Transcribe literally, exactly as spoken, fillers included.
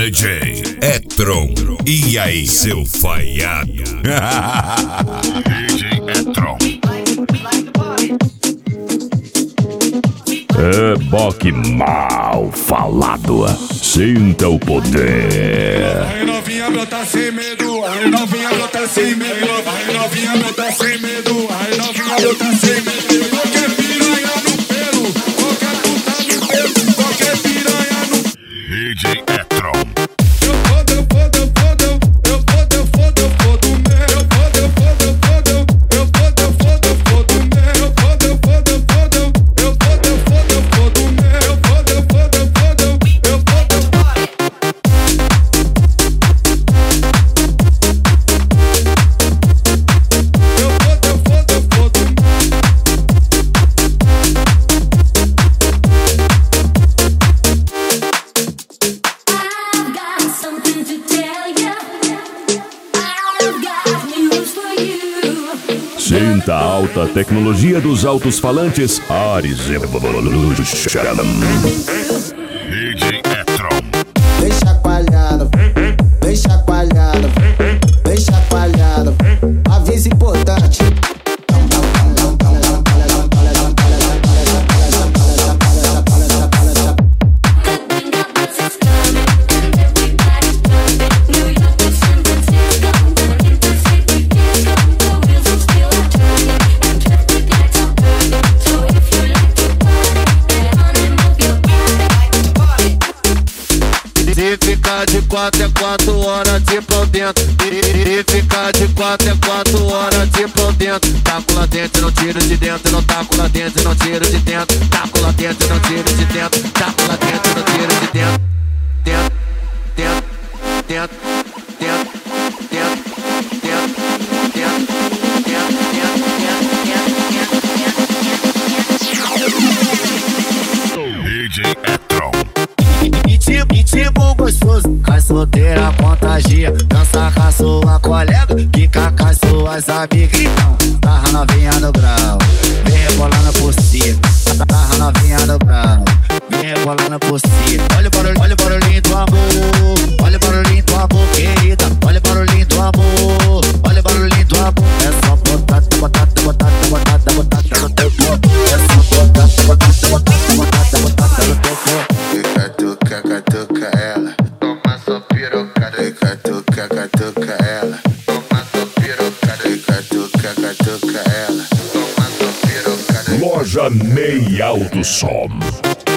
D J Etron. E aí, seu falhado? D J Etron. É boque mal falado. Sinta o poder. Vai novinha, brota sem medo. Vai novinha, brota sem medo. Vai novinha, brota sem medo. Vai novinha, brota sem medo. Qualquer piranha no pelo, qualquer puta no pelo, qualquer piranha no D J Etron. Eu fodo, eu fodo, eu fodo, eu fodo, eu fodo, eu fodo mesmo. Eu fodo, eu fodo, eu fodo, eu fodo, eu fodo, eu fodo mesmo. Eu fodo, eu fodo, eu fodo, eu fodo, eu fodo, eu fodo mesmo. Eu fodo, eu fodo, eu fodo, eu fodo, eu fodo. Sinta a alta tecnologia dos altos-falantes Ares Evolution. D J Etron. Vem chacoalhado, vem chacoalhado, vem chacoalhado. Aviso importante. Se ficar de quatro é quatro horas de pau dentro. Se ficar de quatro é quatro horas de pau dentro. Taco lá dentro, não tiro de dentro. Não taco lá dentro, não tiro de dentro. Taco lá dentro, não tiro de dentro. Taco lá dentro, não tiro de dentro. Dentro, dentro, dentro, dentro, dentro, dentro, dentro, dentro, D J Etron. Ritmo gostoso, cai solteira, contagia. Dança com a sua colega, fica com as suas amigas. Então, tarra novinha no grau, vem rebolando por cima. Tarra novinha no grau, vem rebolando por cima. Olha o barulho, olha o barulhinho do amor. Olha o barulhinho do amor, querida. Olha o barulhinho do amor. Olha o barulhinho do amor. É só botar, botar, botar, botar, botar no teu corpo. É só botar, botar, botar, botar, botar no teu corpo. Catuca, catuca ela, toma sua pirocada. Catuca, catuca ela, toma sua pirocada. Catuca, catuca ela, toma sua pirocada. Loja Meia Alto Som.